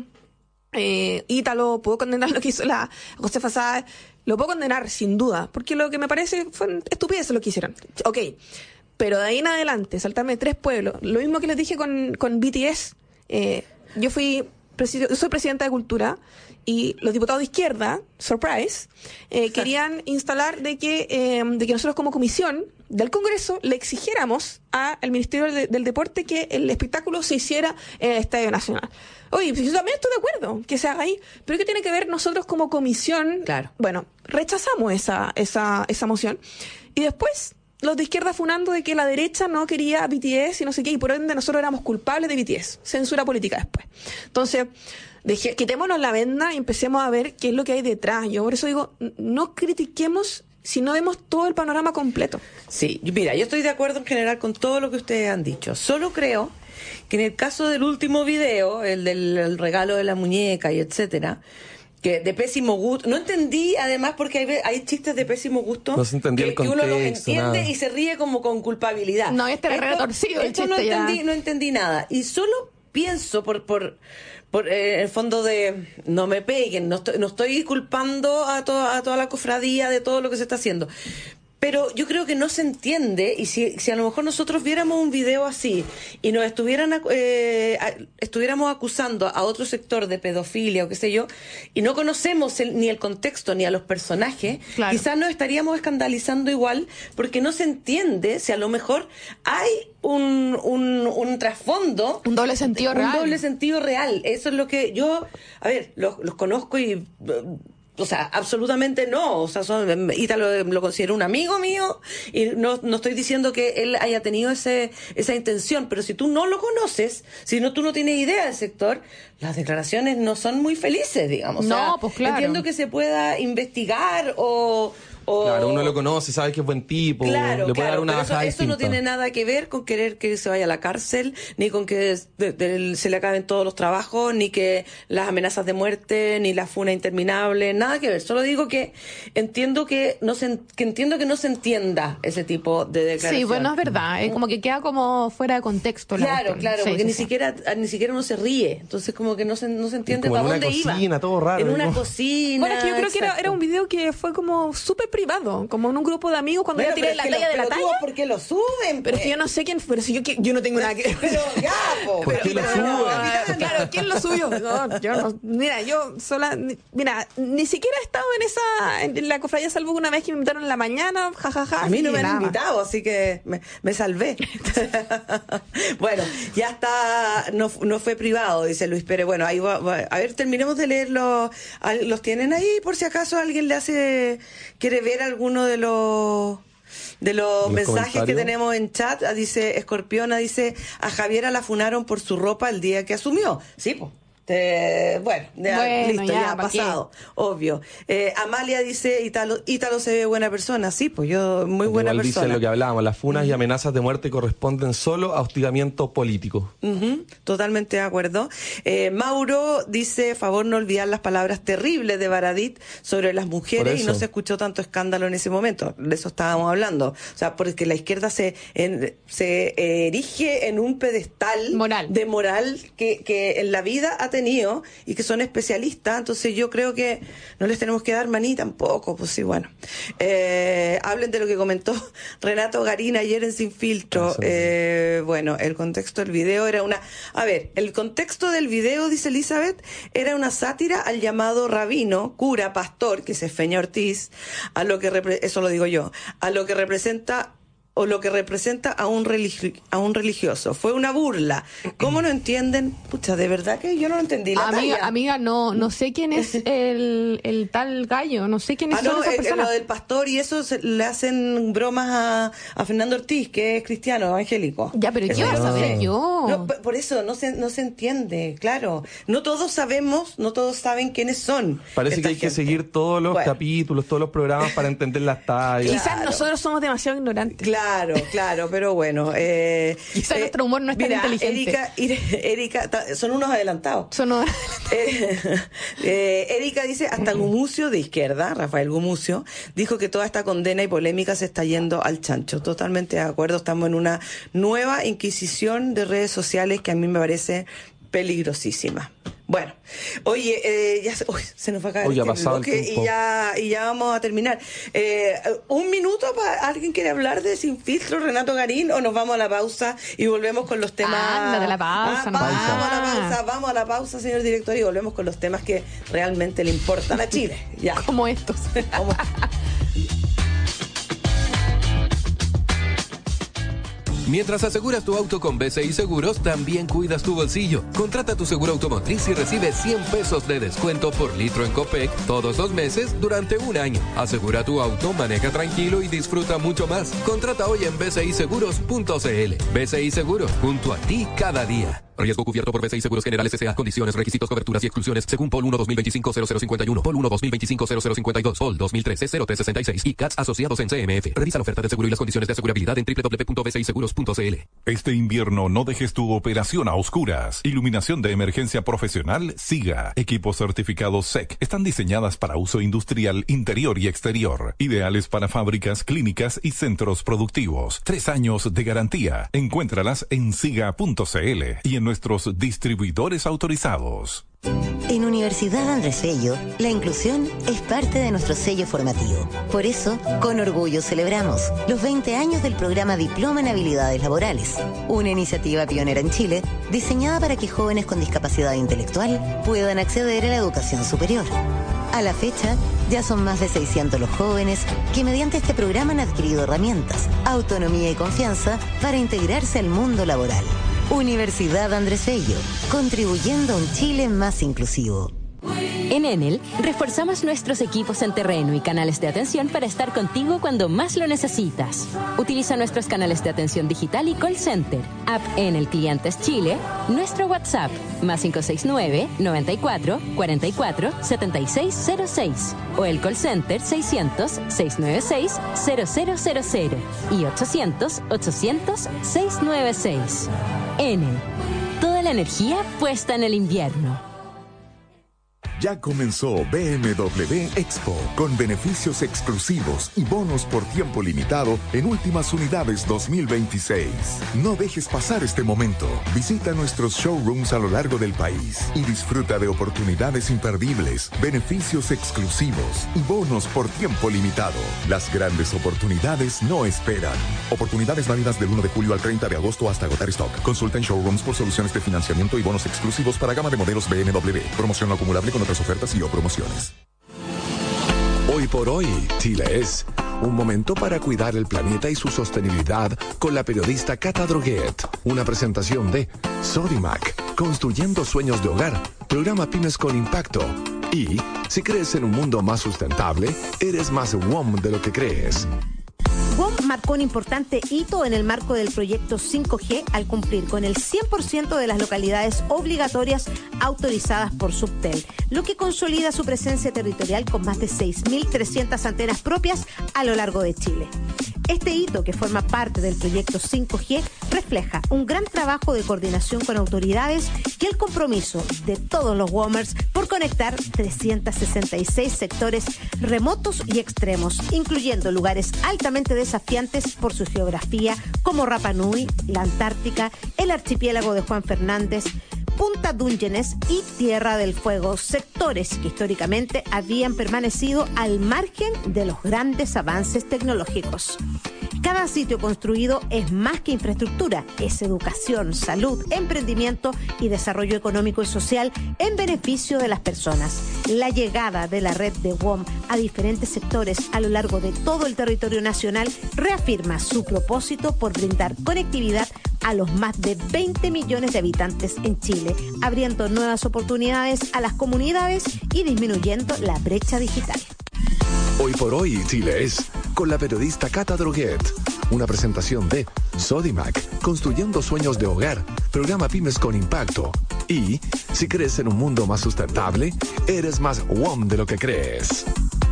Ítalo, puedo condenar lo que hizo la Josefa Sáez, lo puedo condenar sin duda, porque lo que me parece fue estupidez lo que hicieron. Ok, pero de ahí en adelante, saltarme 3 pueblos, lo mismo que les dije con BTS, yo soy presidenta de Cultura y los diputados de izquierda, surprise, querían instalar de que nosotros como comisión del Congreso le exigiéramos al Ministerio del Deporte que el espectáculo se hiciera en el Estadio Nacional. Oye, pues yo también estoy de acuerdo que se haga ahí, pero ¿qué tiene que ver nosotros como comisión? Claro. Bueno, rechazamos esa moción y después los de izquierda funando de que la derecha no quería BTS y no sé qué, y por ende nosotros éramos culpables de BTS. Censura política después. Entonces, quitémonos la venda y empecemos a ver qué es lo que hay detrás. Yo por eso digo, no critiquemos si no vemos todo el panorama completo. Sí, mira, yo estoy de acuerdo en general con todo lo que ustedes han dicho. Solo creo que en el caso del último video, el del regalo de la muñeca y etcétera, que de pésimo gusto, no entendí además porque hay chistes de pésimo gusto no se entendía el contexto, que uno los entiende nada. Y se ríe como con culpabilidad. No, retorcido el chiste no entendí nada y solo pienso por el fondo de no me peguen, no estoy culpando a toda la cofradía de todo lo que se está haciendo, pero yo creo que no se entiende, y si a lo mejor nosotros viéramos un video así y nos estuviéramos acusando a otro sector de pedofilia o qué sé yo, y no conocemos ni el contexto ni a los personajes, quizás nos estaríamos escandalizando igual, porque no se entiende si a lo mejor hay un trasfondo, un doble sentido real. Un doble sentido real. Eso es lo que yo, los conozco y... O sea, absolutamente no. O sea, Ítalo lo considero un amigo mío y no estoy diciendo que él haya tenido esa intención, pero si tú no lo conoces, tú no tienes idea del sector, las declaraciones no son muy felices, digamos. No, pues claro. Entiendo que se pueda investigar Claro, uno lo conoce, sabe que es buen tipo, le puede dar una bajada eso no tiene nada que ver con querer que se vaya a la cárcel, ni con que se le acaben todos los trabajos, ni que las amenazas de muerte, ni la funa interminable, nada que ver. Solo digo que entiendo que no se entienda ese tipo de declaraciones. Sí, bueno, es verdad, como que queda como fuera de contexto. Claro, porque ni siquiera uno se ríe, entonces como que no se entiende para dónde iba. En una cocina, todo raro. En una cocina. Bueno, es que yo creo que era un video que fue como súper privado, como en un grupo de amigos cuando yo tiré la talla de la talla. ¿Por qué lo suben? Pero es que yo no sé quién fue, yo no tengo nada que... Pero ya, ¿por qué lo suben? Claro, ¿quién lo subió? No, yo no, ni siquiera he estado en la cofradía, salvo una vez que me invitaron en la mañana, jajaja. A mí no me han invitado, así que me salvé. Bueno, ya está, no fue privado, dice Luis Pérez. Bueno, ahí va, a ver, terminemos de leerlos. ¿Los tienen ahí por si acaso alguien quiere ver alguno de los mensajes que tenemos en chat? Dice Escorpiona, dice, a Javiera la funaron por su ropa el día que asumió. Sí, pues. Listo, ya ha pasado, obvio. Amalia dice, Ítalo se ve buena persona. Sí, pues yo, muy buena igual persona. Dice lo que hablábamos, las funas y amenazas de muerte corresponden solo a hostigamiento político. Totalmente de acuerdo. Mauro dice, favor no olvidar las palabras terribles de Baradit sobre las mujeres, y no se escuchó tanto escándalo en ese momento. De eso estábamos hablando. O sea, porque la izquierda se erige en un pedestal de moral que en la vida ha tenido y que son especialistas, entonces yo creo que no les tenemos que dar maní tampoco, pues sí, bueno. Hablen de lo que comentó Renato Garín ayer en Sin Filtro. Bueno, el contexto del video era el contexto del video, dice Elizabeth, era una sátira al llamado rabino, cura, pastor, que es Feña Ortiz, eso lo digo yo, a lo que representa a un religioso. Fue una burla. ¿Cómo no entienden? Pucha, de verdad que yo no lo entendí. Amiga, no sé quién es el tal gallo, no sé quién es esas personas. Lo del pastor y eso le hacen bromas a Fernando Ortiz, que es cristiano, evangélico. Ya, pero ¿qué vas a saber yo? No, por eso no se entiende, claro. No todos sabemos, no todos saben quiénes son. Parece que hay que seguir todos los capítulos, todos los programas para entender las tallas. Quizás nosotros somos demasiado ignorantes. Claro, pero bueno. Quizás nuestro humor no es tan inteligente. Erika, son unos adelantados. Erika dice, hasta Gumucio de izquierda, Rafael Gumucio, dijo que toda esta condena y polémica se está yendo al chancho. Totalmente de acuerdo, estamos en una nueva inquisición de redes sociales que a mí me parece peligrosísima. Bueno, oye, se nos va a caer el bloque y ya vamos a terminar. Un minuto para alguien quiere hablar de Sin Filtro, Renato Garín, o nos vamos a la pausa y volvemos con los temas. Ándale, la pausa. Vamos a la pausa, señor director, y volvemos con los temas que realmente le importan a Chile. Ya. Como estos. Mientras aseguras tu auto con BCI Seguros, también cuidas tu bolsillo. Contrata tu seguro automotriz y recibe 100 pesos de descuento por litro en Copec todos los meses durante un año. Asegura tu auto, maneja tranquilo y disfruta mucho más. Contrata hoy en bciseguros.cl. BCI Seguros, junto a ti cada día. Riesgo cubierto por BCI Seguros Generales S.A. Condiciones, requisitos, coberturas y exclusiones según POL 1 2025-0051, POL 1 2025-0052, POL 2013-0366 y CATS asociados en CMF. Revisa la oferta de seguro y las condiciones de asegurabilidad en www.bciseguros.cl. Este invierno no dejes tu operación a oscuras. Iluminación de emergencia profesional SIGA. Equipos certificados SEC. Están diseñadas para uso industrial interior y exterior. Ideales para fábricas, clínicas y centros productivos. 3 años de garantía. Encuéntralas en siga.cl y en nuestros distribuidores autorizados. En Universidad Andrés Bello, la inclusión es parte de nuestro sello formativo. Por eso, con orgullo celebramos los 20 años del programa Diploma en Habilidades Laborales, una iniciativa pionera en Chile diseñada para que jóvenes con discapacidad intelectual puedan acceder a la educación superior. A la fecha, ya son más de 600 los jóvenes que mediante este programa han adquirido herramientas, autonomía y confianza para integrarse al mundo laboral. Universidad Andrés Bello, contribuyendo a un Chile más inclusivo. En Enel, reforzamos nuestros equipos en terreno y canales de atención para estar contigo cuando más lo necesitas. Utiliza nuestros canales de atención digital y call center, app Enel Clientes Chile, nuestro WhatsApp, +569 94 44 7606 o el call center 600 696 0000 y 800 800 696. Enel, toda la energía puesta en el invierno. Ya comenzó BMW Expo, con beneficios exclusivos y bonos por tiempo limitado en últimas unidades 2026. No dejes pasar este momento. Visita nuestros showrooms a lo largo del país y disfruta de oportunidades imperdibles, beneficios exclusivos y bonos por tiempo limitado. Las grandes oportunidades no esperan. Oportunidades válidas del 1 de julio al 30 de agosto hasta agotar stock. Consulta en showrooms por soluciones de financiamiento y bonos exclusivos para gama de modelos BMW. Promoción no acumulable con otras ofertas y o promociones. Hoy por hoy, Chile es un momento para cuidar el planeta y su sostenibilidad con la periodista Cata Droguet. Una presentación de Sodimac, construyendo sueños de hogar, programa Pymes con Impacto. Y si crees en un mundo más sustentable, eres más WOM de lo que crees. WOM marcó un importante hito en el marco del proyecto 5G al cumplir con el 100% de las localidades obligatorias autorizadas por Subtel, lo que consolida su presencia territorial con más de 6.300 antenas propias a lo largo de Chile. Este hito, que forma parte del proyecto 5G, refleja un gran trabajo de coordinación con autoridades y el compromiso de todos los WOMers por conectar 366 sectores remotos y extremos, incluyendo lugares altamente desafiantes por su geografía, como Rapa Nui, la Antártica, el archipiélago de Juan Fernández, Punta Dungeones y Tierra del Fuego, sectores que históricamente habían permanecido al margen de los grandes avances tecnológicos. Cada sitio construido es más que infraestructura, es educación, salud, emprendimiento y desarrollo económico y social en beneficio de las personas. La llegada de la red de WOM a diferentes sectores a lo largo de todo el territorio nacional reafirma su propósito por brindar conectividad a los más de 20 millones de habitantes en Chile, abriendo nuevas oportunidades a las comunidades y disminuyendo la brecha digital. Hoy por hoy, Chile es con la periodista Cata Droguet. Una presentación de Sodimac, construyendo sueños de hogar, programa Pymes con Impacto. Y si crees en un mundo más sustentable, eres más WOM de lo que crees.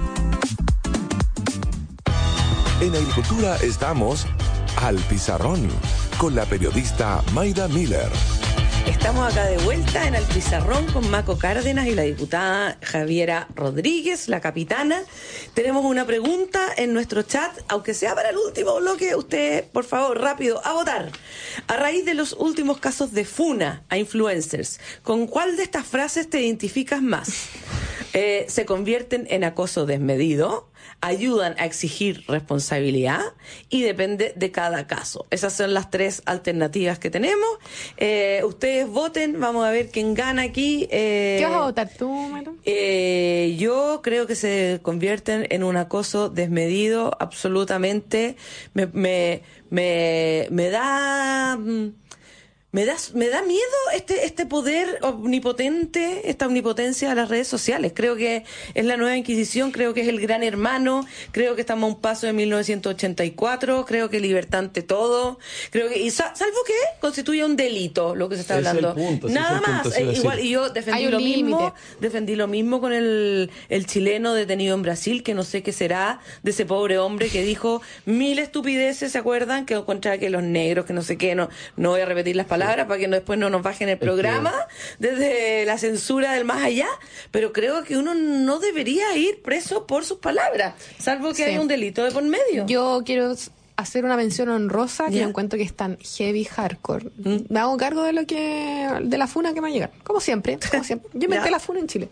En agricultura estamos al pizarrón con la periodista Mayda Miller. Estamos acá de vuelta en el pizarrón con Maco Cárdenas y la diputada Javiera Rodríguez, la capitana. Tenemos una pregunta en nuestro chat, aunque sea para el último bloque. Usted, por favor, rápido, a votar. A raíz de los últimos casos de funa a influencers, ¿con cuál de estas frases te identificas más? Se convierten en acoso desmedido, ayudan a exigir responsabilidad y depende de cada caso. Esas son las tres alternativas que tenemos. Ustedes voten, vamos a ver quién gana aquí. ¿Qué vas a votar tú, Maru? Yo creo que se convierten en un acoso desmedido, absolutamente. Me da miedo este poder omnipotente, esta omnipotencia de las redes sociales. Creo que es la nueva Inquisición, creo que es el gran hermano, creo que estamos a un paso de 1984, creo que libertad ante todo, creo que, y salvo que constituya un delito lo que se está hablando. Nada más, igual, y yo defendí lo mismo con el chileno detenido en Brasil, que no sé qué será de ese pobre hombre que dijo 1000 estupideces, ¿se acuerdan? Que contra que los negros, que no sé qué, no voy a repetir las palabras para que después no nos bajen el programa desde la censura del más allá, pero creo que uno no debería ir preso por sus palabras, salvo que haya un delito de por medio. Yo quiero hacer una mención honrosa que yo encuentro que es tan heavy hardcore. Me hago cargo de la funa que me va a llegar. Como siempre. Yo inventé la funa en Chile.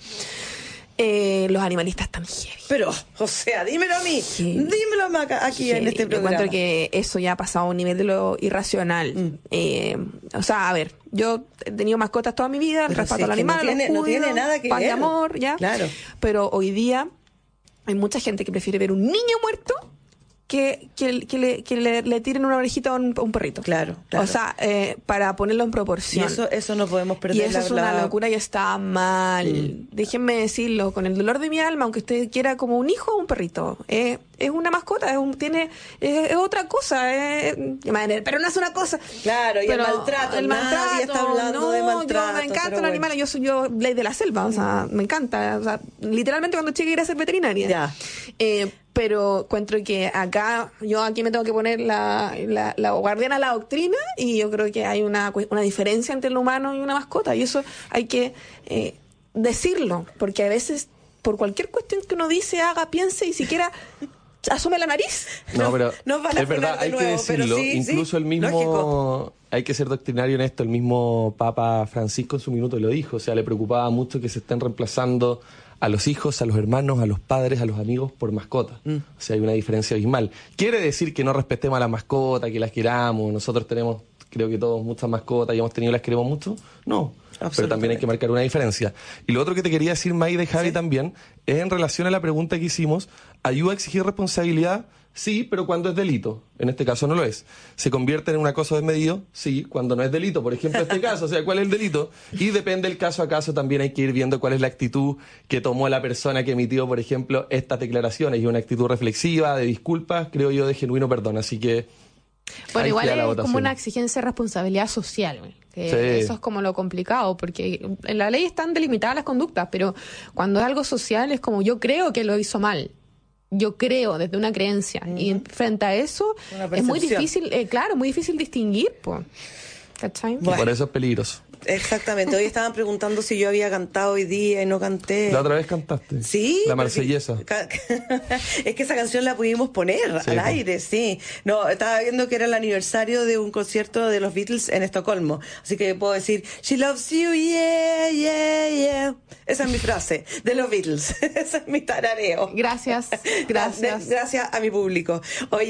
Los animalistas están heavy. Pero, o sea, dímelo a mí. Dímelo aquí heavy. En este programa. Yo encuentro que eso ya ha pasado a un nivel de lo irracional. O sea, a ver, yo he tenido mascotas toda mi vida, el respeto al animal, no tiene nada que paz ver. de amor, ya. Claro. Pero hoy día hay mucha gente que prefiere ver un niño muerto que le tiren una orejita a un perrito. Claro. O sea, para ponerlo en proporción. Y eso no podemos perder. Y eso es una locura y está mal. Déjenme decirlo, con el dolor de mi alma, aunque usted quiera como un hijo o un perrito. Es una mascota, es otra cosa. Pero no es una cosa. Claro, y pero el maltrato. Nadie está hablando de maltrato. Me encantan los animales. Yo ley de la selva, o sea, me encanta. O sea, literalmente cuando llegué a ir a ser veterinaria. Ya. Pero encuentro que yo aquí me tengo que poner la guardiana de la doctrina, y yo creo que hay una diferencia entre el humano y una mascota, y eso hay que decirlo, porque a veces por cualquier cuestión que uno dice, haga, piense y siquiera asume la nariz. No, pero es verdad, hay que decirlo. Incluso el mismo, lógico. Hay que ser doctrinario en esto. El mismo Papa Francisco en su minuto lo dijo. O sea, le preocupaba mucho que se estén reemplazando a los hijos, a los hermanos, a los padres, a los amigos por mascotas. O sea, hay una diferencia abismal. ¿Quiere decir que no respetemos a las mascotas, que las queramos? Nosotros tenemos, creo que todos, muchas mascotas y hemos tenido, las queremos mucho. No, pero también hay que marcar una diferencia. Y lo otro que te quería decir, Maida y Javi, también, es en relación a la pregunta que hicimos, ¿ayuda a exigir responsabilidad? Sí, pero cuando es delito. En este caso no lo es. ¿Se convierte en un acoso desmedido? Sí, cuando no es delito. Por ejemplo, este caso, o sea, ¿cuál es el delito? Y depende del caso a caso, también hay que ir viendo cuál es la actitud que tomó la persona que emitió, por ejemplo, estas declaraciones. Y una actitud reflexiva, de disculpas, creo yo, de genuino perdón. Así que... Bueno, igual es como una exigencia de responsabilidad social, que eso es como lo complicado, porque en la ley están delimitadas las conductas, pero cuando es algo social es como yo creo que lo hizo mal. Yo creo, desde una creencia. Y frente a eso es muy difícil, muy difícil distinguir, pues. ¿Cachai? Bueno. Por eso es peligroso. Exactamente. Hoy estaban preguntando si yo había cantado hoy día y no canté. La otra vez cantaste. Sí. La Marsellesa. Es que esa canción la pudimos poner al aire, sí. No, estaba viendo que era el aniversario de un concierto de los Beatles en Estocolmo. Así que puedo decir, She loves you, yeah, yeah, yeah. Esa es mi frase, de los Beatles. Ese es mi tarareo. Gracias. Gracias a mi público.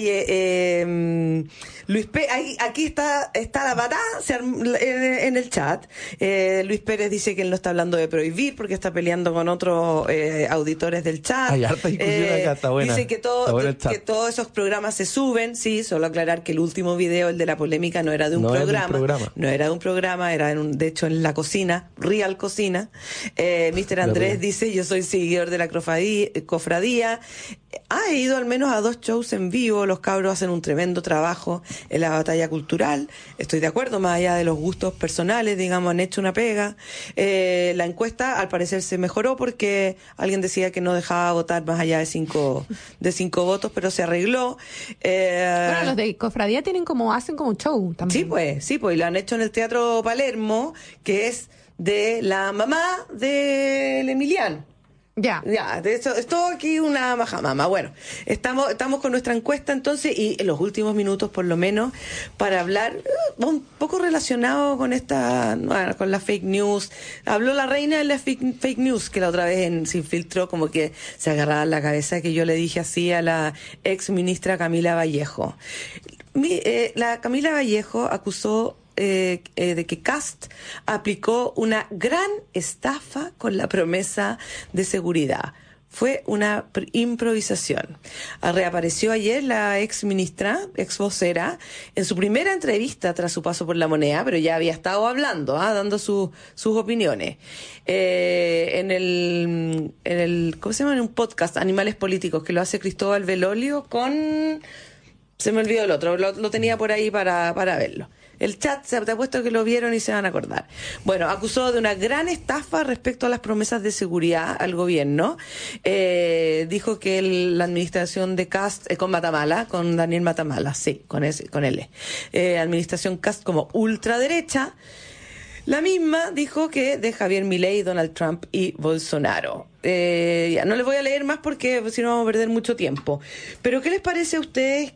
Oye, Luis aquí está la patada en el chat. Luis Pérez dice que él no está hablando de prohibir porque está peleando con otros auditores del chat. Hay harta discusión acá, está buena. Dice que todos esos programas se suben. Sí, solo aclarar que el último video, el de la polémica, no era de un programa. No era de un programa, era de hecho en la cocina, Real Cocina. Mr. Andrés dice, yo soy seguidor de la cofradía. He ido al menos a 2 shows en vivo. Los cabros hacen un tremendo trabajo en la batalla cultural. Estoy de acuerdo, más allá de los gustos personales, digamos, han hecho una pega. La encuesta al parecer se mejoró porque alguien decía que no dejaba votar más allá de 5 votos, pero se arregló. Bueno, los de cofradía hacen como show también. Sí, pues, y lo han hecho en el Teatro Palermo, que es de la mamá del Emiliano. Ya, de eso, es todo aquí una majamama. Bueno, estamos con nuestra encuesta entonces, y en los últimos minutos por lo menos para hablar un poco relacionado con con la fake news. Habló la reina de la fake news, que la otra vez en Sin Filtro como que se agarraba la cabeza que yo le dije así a la ex ministra Camila Vallejo. La Camila Vallejo acusó de que Kast aplicó una gran estafa con la promesa de seguridad. Fue una improvisación. Reapareció ayer la ex vocera, en su primera entrevista tras su paso por La Moneda, pero ya había estado hablando, dando sus opiniones. En el ¿cómo se llama? En un podcast, Animales Políticos, que lo hace Cristóbal Belolio con... Se me olvidó el otro, lo tenía por ahí para verlo. El chat, te apuesto que lo vieron y se van a acordar. Bueno, acusó de una gran estafa respecto a las promesas de seguridad al gobierno. Dijo que la administración de Kast, con Matamala, con Daniel Matamala, sí, con él. Administración Kast como ultraderecha. La misma dijo que de Javier Milei, Donald Trump y Bolsonaro. Ya no les voy a leer más porque si no vamos a perder mucho tiempo. Pero ¿qué les parece a ustedes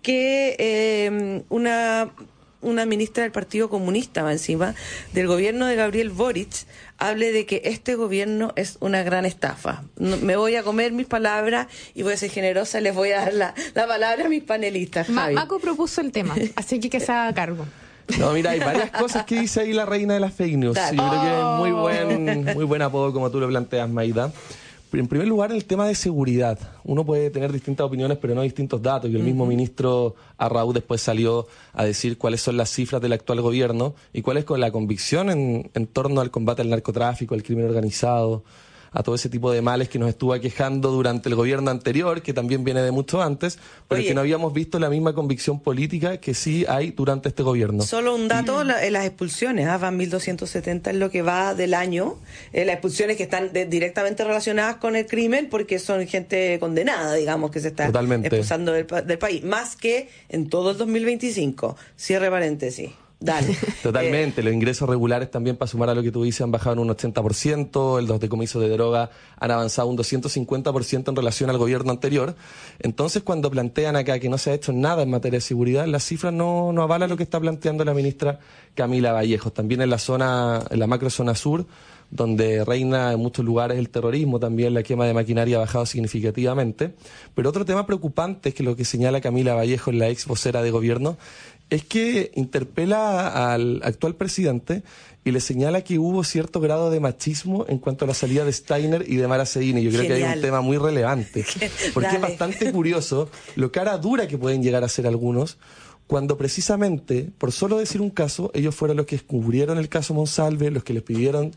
que una ministra del Partido Comunista, va encima, del gobierno de Gabriel Boric, hable de que este gobierno es una gran estafa? Me voy a comer mis palabras y voy a ser generosa, les voy a dar la palabra a mis panelistas. Maco propuso el tema, así que se haga cargo. No, mira, hay varias cosas que dice ahí la reina de las fake news. Dale. Yo creo que es muy buen apodo como tú lo planteas, Maida. En primer lugar, el tema de seguridad. Uno puede tener distintas opiniones, pero no distintos datos. Y el mismo ministro Arrau después salió a decir cuáles son las cifras del actual gobierno y cuál es con la convicción en torno al combate al narcotráfico, al crimen organizado, a todo ese tipo de males que nos estuvo aquejando durante el gobierno anterior, que también viene de mucho antes, pero que no habíamos visto la misma convicción política que sí hay durante este gobierno. Solo un dato, las expulsiones, van 1.270 en lo que va del año, las expulsiones que están directamente relacionadas con el crimen, porque son gente condenada, digamos, que se está expulsando del país, más que en todo el 2025. Cierre paréntesis. Dale. Totalmente, los ingresos regulares también, para sumar a lo que tú dices, han bajado en un 80%, los decomisos de droga han avanzado un 250% en relación al gobierno anterior. Entonces, cuando plantean acá que no se ha hecho nada en materia de seguridad, las cifras no avalan lo que está planteando la ministra Camila Vallejos. También en la macrozona sur, donde reina en muchos lugares el terrorismo, también la quema de maquinaria ha bajado significativamente. Pero otro tema preocupante es que lo que señala Camila Vallejos, la ex vocera de gobierno, es que interpela al actual presidente y le señala que hubo cierto grado de machismo en cuanto a la salida de Steiner y de Mara Seguin. Y yo creo que hay un tema muy relevante, porque es bastante curioso lo cara dura que pueden llegar a ser algunos, cuando precisamente, por solo decir un caso, ellos fueron los que descubrieron el caso Monsalve, los que les pidieron,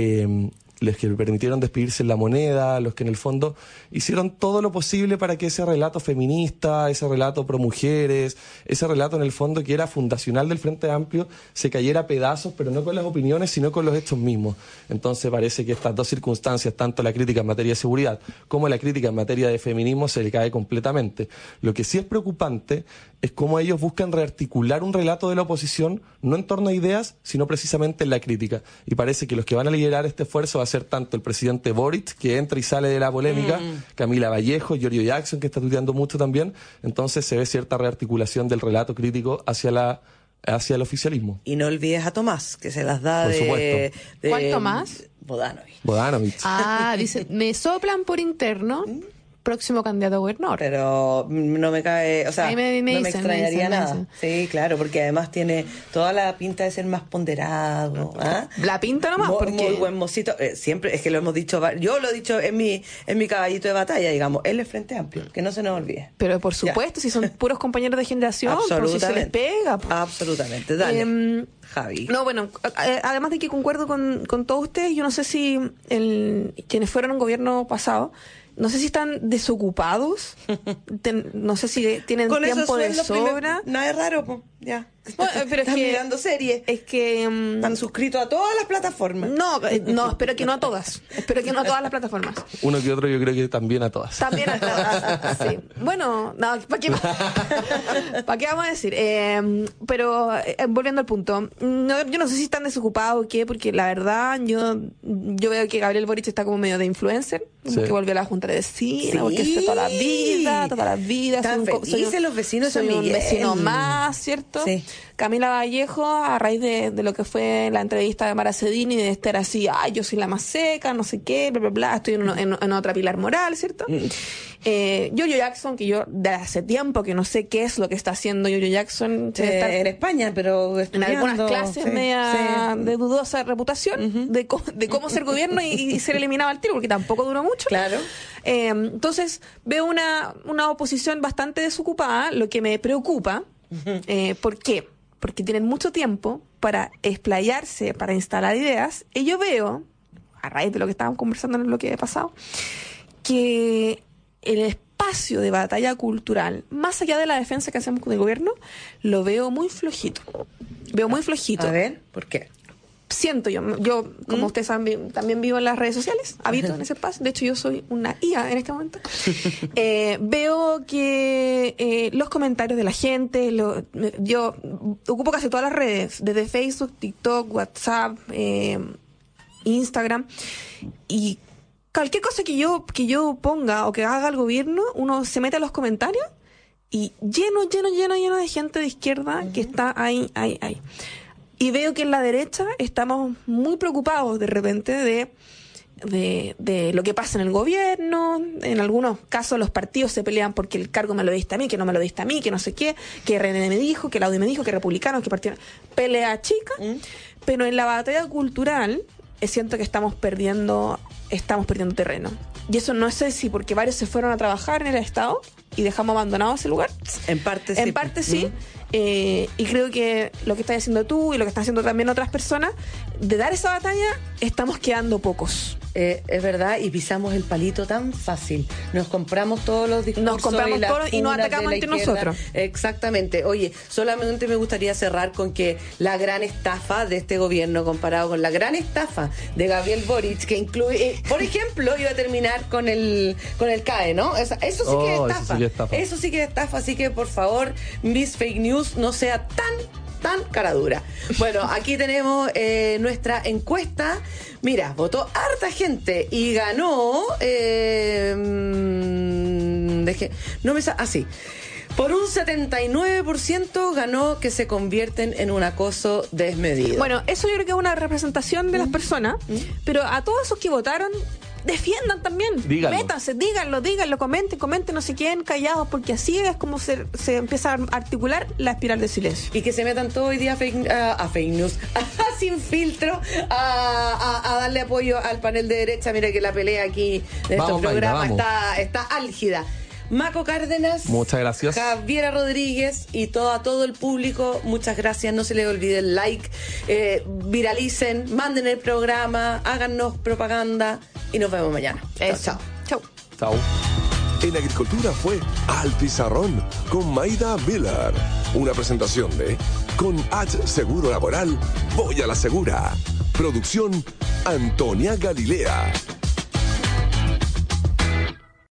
los que le permitieron despedirse en La Moneda, los que en el fondo hicieron todo lo posible para que ese relato feminista, ese relato pro mujeres, ese relato en el fondo que era fundacional del Frente Amplio, se cayera a pedazos, pero no con las opiniones, sino con los hechos mismos. Entonces parece que estas dos circunstancias, tanto la crítica en materia de seguridad como la crítica en materia de feminismo, se le cae completamente. Lo que sí es preocupante es cómo ellos buscan rearticular un relato de la oposición, no en torno a ideas, sino precisamente en la crítica. Y parece que los que van a liderar este esfuerzo va a ser tanto el presidente Boric, que entra y sale de la polémica, Camila Vallejo, Giorgio Jackson, que está tuiteando mucho también. Entonces se ve cierta rearticulación del relato crítico hacia el oficialismo. Y no olvides a Tomás, que se las da de ¿Cuál Tomás? Bodanovich. Dice, me soplan por interno, próximo candidato a gobernador. Pero no me cae, o sea, no me extrañaría nada. Sí, claro, porque además tiene toda la pinta de ser más ponderado. La pinta nomás, porque muy buen mocito. Siempre, es que lo hemos dicho, yo lo he dicho en mi caballito de batalla, digamos, él es Frente Amplio, que no se nos olvide. Pero por supuesto, si son puros compañeros de generación, por si se les pega. Absolutamente, dale. Javi. No, bueno, además de que concuerdo con todos ustedes, yo no sé si quienes fueron un gobierno pasado, no sé si están desocupados, no sé si tienen con tiempo de sobra. No es raro, ya. Bueno, pero están mirando series. Es que están suscritos a todas las plataformas. No, espero que no a todas. Espero que no a todas las plataformas. Uno que otro yo creo que también a todas. También a todas, sí. Bueno, no, ¿para qué vamos a decir? Pero volviendo al punto, yo no sé si están desocupados o qué, porque la verdad yo veo que Gabriel Boric está como medio de influencer, como que volvió a la Junta de Vecinos, porque está toda la vida. Están felices los vecinos de San Miguel. Un vecino más, ¿cierto? Sí. Camila Vallejo, a raíz de lo que fue la entrevista de Mara Cedini, de estar así, yo soy la más seca, no sé qué, bla, bla, bla, estoy en otra pilar moral, ¿cierto? Giorgio Jackson, que yo de hace tiempo que no sé qué es lo que está haciendo Giorgio Jackson. En España, pero en algunas clases de dudosa reputación, de cómo ser gobierno y ser eliminado al tiro, porque tampoco duró mucho. Claro. Entonces, veo una oposición bastante desocupada, lo que me preocupa. ¿Por qué? Porque tienen mucho tiempo para explayarse, para instalar ideas, y yo veo, a raíz de lo que estábamos conversando en el bloque pasado, que el espacio de batalla cultural, más allá de la defensa que hacemos con el gobierno, lo veo muy flojito. A ver, ¿por qué? Siento yo como ustedes saben, también vivo en las redes sociales, habito en ese espacio, de hecho yo soy una IA en este momento. Veo que los comentarios de la gente, yo ocupo casi todas las redes, desde Facebook, TikTok, WhatsApp, Instagram, y cualquier cosa que yo ponga o que haga el gobierno, uno se mete a los comentarios y lleno de gente de izquierda que está ahí. Y veo que en la derecha estamos muy preocupados de repente de lo que pasa en el gobierno. En algunos casos los partidos se pelean porque el cargo me lo diste a mí, que no me lo diste a mí, que no sé qué, que René me dijo, que Laudio me dijo, que republicanos, que partido. Pelea chica, pero en la batalla cultural siento que estamos perdiendo terreno. Y eso no sé si porque varios se fueron a trabajar en el Estado y dejamos abandonado ese lugar. En parte sí. Y creo que lo que estás haciendo tú y lo que están haciendo también otras personas, de dar esa batalla, estamos quedando pocos. Es verdad, y pisamos el palito tan fácil. Nos compramos todos los discursos y nos atacamos entre nosotros. Exactamente. Oye, solamente me gustaría cerrar con que la gran estafa de este gobierno comparado con la gran estafa de Gabriel Boric, que incluye, por ejemplo, iba a terminar con el CAE, ¿no? Eso sí que es estafa. Eso sí que es estafa, así que por favor, Miss Fake News, no sea tan cara dura. Bueno, aquí tenemos nuestra encuesta. Mira, votó harta gente y ganó por un 79% ganó que se convierten en un acoso desmedido. Bueno, eso yo creo que es una representación de las personas, pero a todos esos que votaron, defiendan también. Métanse, díganlo, comenten, no se queden callados, porque así es como se empieza a articular la espiral de silencio. Y que se metan todo hoy día a fake news, sin filtro, a darle apoyo al panel de derecha. Mira que la pelea aquí de estos programas está álgida. Maco Cárdenas, muchas gracias. Javiera Rodríguez y todo el público, muchas gracias. No se les olvide el like, viralicen, manden el programa, háganos propaganda y nos vemos mañana. Chao. En Agricultura fue Al Pizarrón con Maida Miller. Una presentación de Con H Seguro Laboral, voy a la segura. Producción Antonia Galilea.